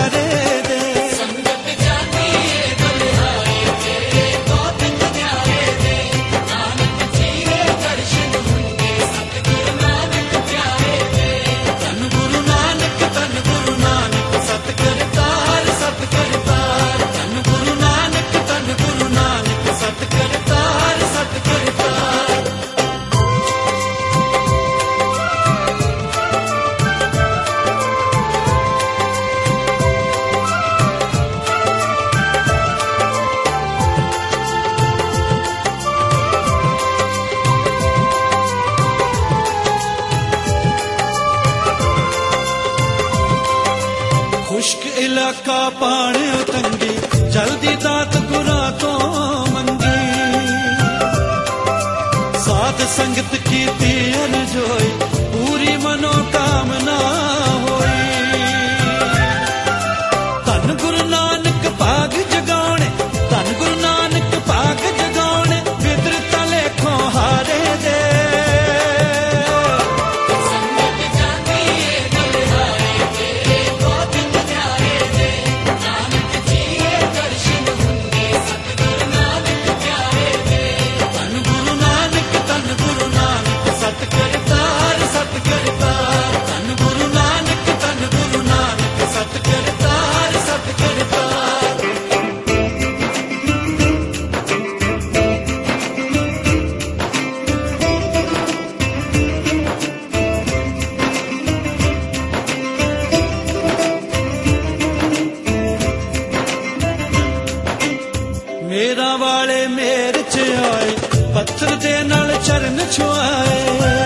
प्यारे दे। संगत जाती है बलिहारी तेरे गोबिंद प्यारे दे। नानक जी के दर्शन होंगे सतगुरु नानक प्यारे दे। धन गुरु नानक सत करतार सत करतार। धन गुरु नानक सत करतार सत करतार। खुश्क इलाका पाने तंगी जल्दी दात गुरा तो मंगी। साध संगत की तीन जोई पूरी मनोकामना होई। धन गुरु नानक भाग जगाने धन गुरु नानक भाग जगाने विद्रता लेखों हारे दे। संगत जाती है बलिहारी तेरे गोबिंद प्यारे दे। नानक जी के दर्शन होंगे सतगुरु नानक प्यारे दे। धन गुरु नानक सत करतार सत करतार। धन गुरु नानक सत करतार सत करतार। मेरा वाले मेरे च आए पत्थर दे नाल चरण छुआए।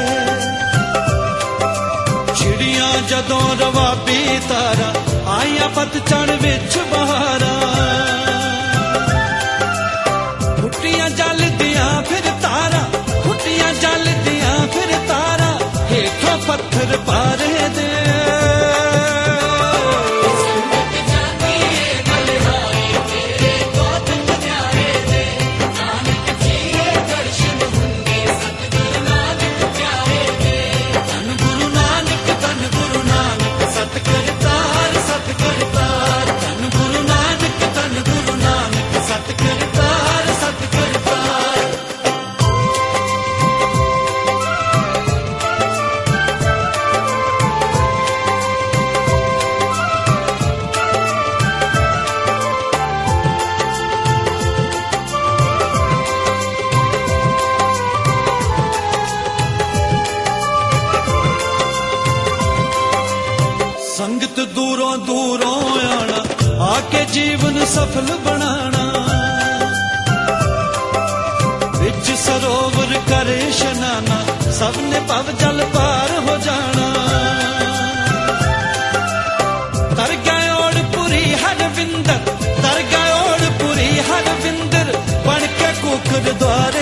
चिड़ियां जदों रवाबी तारा आईया पतझड़ विच बहारा। फुटियां जल दियां फिर तारा फुटियां जल दियां फिर तारा हेठों पत्थर पारे दे। संगत जाती है बलिहारी तेरे गोबिंद प्यारे दे। नानक जी के दर्शन होंगे सतगुरु नानक प्यारे दे। धन गुरु नानक सत करतार सत करतार। धन गुरु नानक सत करतार सत करतार। संगत दूरों दूरों आना आके जीवन सफल बनाना। विच सरोवर करे शनाना सबने पव जल पार हो जाना। तर गए ओड़ पुरी हर विंदर तर गए ओड़ पुरी हर विंदर बन के कुकर द्वारे